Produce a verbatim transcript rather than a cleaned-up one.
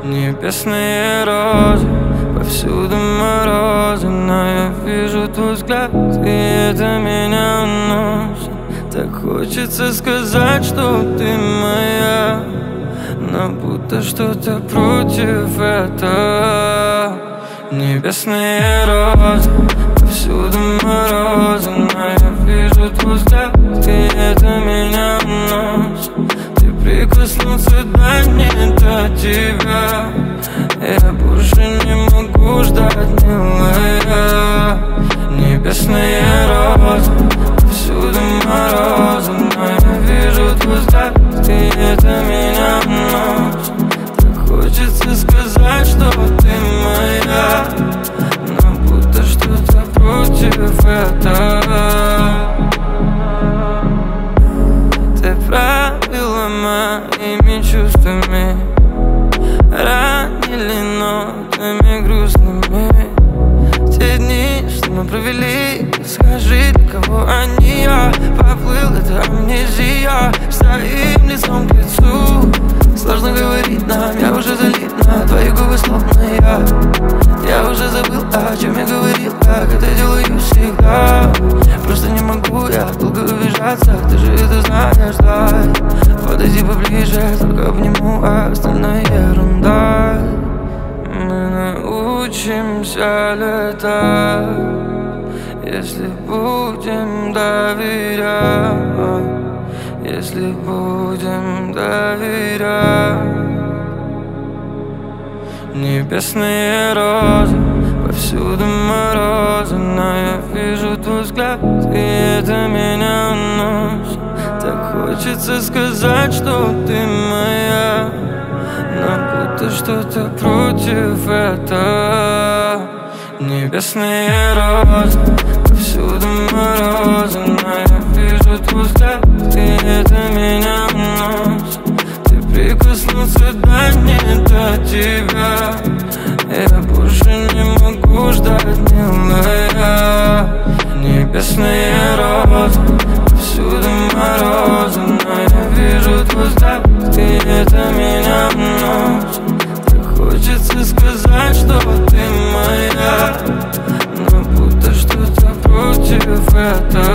Небесные розы, повсюду морозы, но я вижу твой взгляд, и это меня уносит. Так хочется сказать, что ты моя, но будто что-то против этого. Небесные розы, повсюду морозы, но я вижу твой взгляд, и это меня уносит. Ты прикоснуться до не до тебя, я больше не могу ждать, милая. Небесные розы, повсюду морозы, но я вижу твой взгляд, и это меня уносит. Так хочется сказать, что ты моя, но будто что-то против этого. Ты правила моими чувствами, ранили нотами грустными. Те дни, что мы провели, скажи, для кого они? Я поплыл, это амнезия, своим лицом к лицу. Сложно говорить нам, я уже залит на твои губы, словно я. Я уже забыл, о чем я говорил, как это делаю всегда. Просто не могу я долго убежаться, ты же это знаешь, да. Подойди поближе, только обниму, а остальное ерунда. Мы научимся летать, если будем доверять, если будем доверять. Небесные розы, повсюду морозы, но я вижу твой взгляд, и это меня уносит. Так хочется сказать, что ты моя, но будто что-то против этого. Небесные розы, повсюду морозы, но я вижу твой взгляд, и это меня уносит. Ты прикоснуться до не до тебя, я больше не могу ждать, милая. Небесные розы, повсюду морозы, но я вижу твой взгляд, и это меня уносит. Так хочется сказать, что ты моя, но будто что-то против этого.